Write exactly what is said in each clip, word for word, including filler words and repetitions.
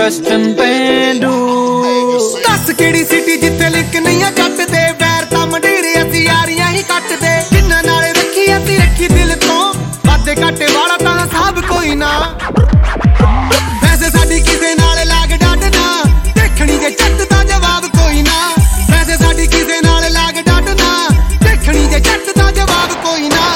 Western ਪੇਂਡੂ। ਦੱਸ ਕਿਹੜੀ ਸਿਟੀ ਜਿੱਥੇ ਲਿੰਕ ਨਹੀਂ ਆ ਕੱਟਦੇ, ਵੈਰ ਤਾਂ ਮੰਡੀਰੇ ਅਸੀਂ ਯਾਰੀਆਂ ਹੀ ਕੱਟਦੇ। ਜਿੰਨਾ ਨਾਲੇ ਰੱਖੀ ਅਸੀਂ ਰੱਖੀ ਦਿਲ ਤੋਂ, ਵਾਦੇ ਘਾਟੇ ਵਾਲਾ ਤਾਂ ਸਭ ਕੋਈ ਨਾ। ਵੈਸੇ ਸਾਡੀ ਕਿਸੇ ਨਾਲ ਲਾਗ ਡਾਟਣਾ, ਦੇਖਣੀ ਜੇ ਚੱਟ ਦਾ ਜਵਾਬ ਕੋਈ ਨਾ। ਵੈਸੇ ਸਾਡੀ ਕਿਸੇ ਨਾਲ ਲਾਗ ਡਾਟਣਾ, ਦੇਖਣੀ ਜੇ ਚੱਟ ਦਾ ਜਵਾਬ ਕੋਈ ਨਾ।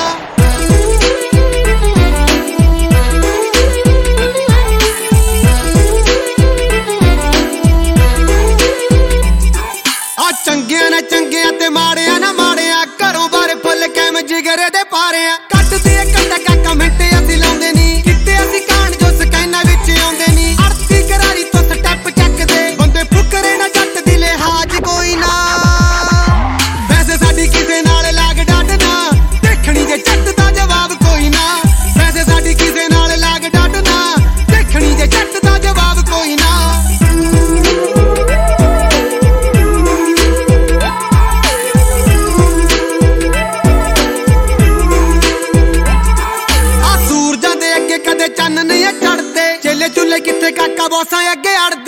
ਚੰਗਿਆਂ ਨਾ ਚੰਗਿਆਂ ਤੇ ਮਾੜਿਆਂ ਨਾ ਮਾੜਿਆਂ, ਘਰੋਂ ਬਾਹਰ ਫੁੱਲ ਕੈਮ ਜਿਗਰੇ ਦੇ ਪਾਰਿਆਂ। ਕੱਟਦੇ ਇੱਕ ਟੱਕਾ ਕਮੈਂਟ ਅਸੀਂ ਲਾਉਂਦੇ ਨੀ, ਕਿਤੇ ਅਸੀਂ ਕਾਂਡ ਜੋ ਸਕੈਨਾਂ ਵਿੱਚ ਆਉਂਦੇ ਨੀ। ਅਰਥੀ ਕਰਾਰੀ ਤੋਂ ਸਟੈਪ ਚੱਕਦੇ, ਬੰਦੇ ਫੁਕਰੇ ਨਾ ਜੱਟ ਦੀ ਲਿਹਾਜ਼ ਕੋਈ ਨਾ। ਵੈਸੇ ਸਾਡੀ ਕਿਸੇ ਨਾਲ ਲਾਗ ਡਾਟਣਾ, ਦੇਖਣੀ ਜੇ ਜੱਟ ਦਾ ਜਵਾਬ ਕੋਈ ਨਾ। ਵੈਸੇ ਸਾਡੀ ਕਿਸੇ ਨਾਲ ਲਾਗ ਡਾਟਣਾ, ਦੇਖਣੀ ਜੇ ਜੱਟ ਦਾ ਜਵਾਬ ਕੋਈ ਨਾ। ਕਦੇ ਚੰਨ ਨਹੀਂ ਚੜਦੇ, ਚੇਲੇ ਚੁੱਲੇ ਕਿੱਥੇ ਕਾਕਾ ਬੋਸਾਂ ਅੱਗੇ ਅੜਦੇ।